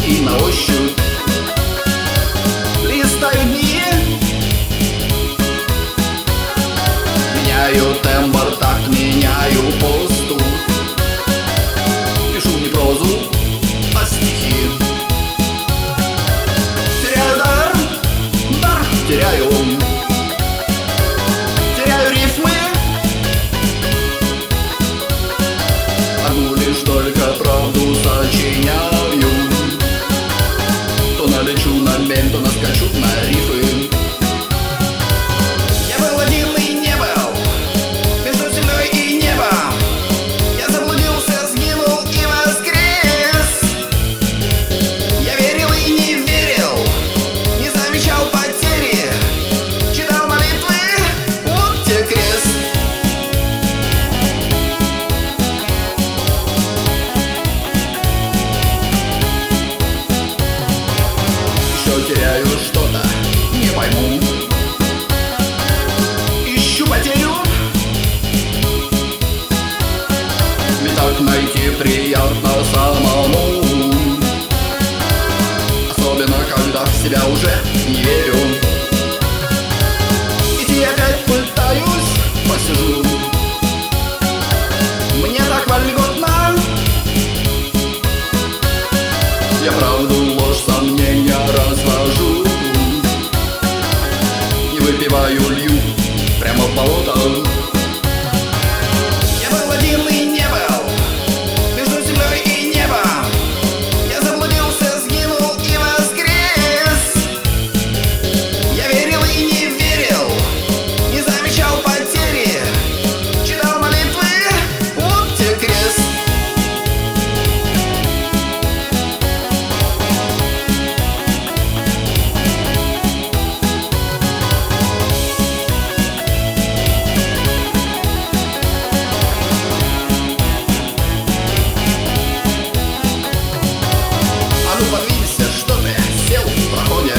и на ощупь листаю дни, меняю тембр, так меняю посту, пишу не прозу, а стихи. Теряю дар теряю, теряю рифмы, одну лишь только правду сочиняю. То налечу на мель, то наскочу на рифы. Я был один и не был, между землей и небом. Я заблудился, сгинул и воскрес. Я верил и не верил, не замечал потери, читал молитвы, вот те крест. Еще теряю что-то, не пойму, ищу потерю. Ведь так найти приятно самому, особенно когда в себя уже не верю. Идти опять пытаюсь, посижу, мне так вольготно. Я правду, ложь, сомнения развожу, не выпиваю, лью прямо в болото. Я был один и не был, между землей и небом. Я заблудился, сгинул и воскрес. Я верил и не верил, не замечал потери, читал молитвы, вот те крест. А ну подвинься, что ты сел в проходе,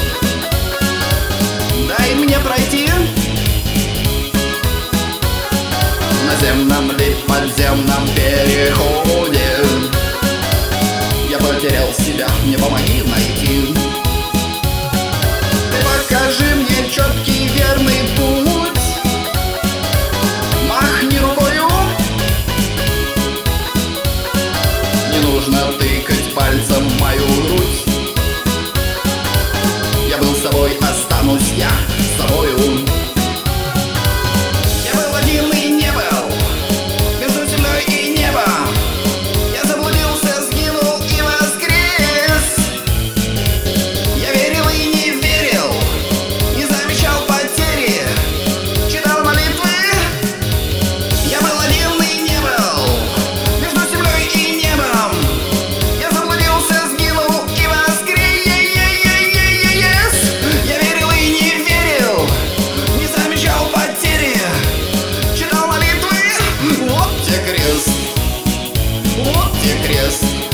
дай мне пройти. В наземном ли подземном переходе я потерял себя, мне помоги найти. Ты покажи мне четкий верный путь, махни рукою. Не нужно тыкать пальцем в мою грудь. Я был собой, останусь я собою. Я был один и не был, между землей и небом. Я заблудился, сгинул и воскрес. Я верил и не верил, не замечал потери, читал молитвы. Я был один и не был, между землей и небом. Я заблудился, сгинул и воскрес. Я верил и не верил, не замечал потери, читал молитвы, вот те крест, вот те крест.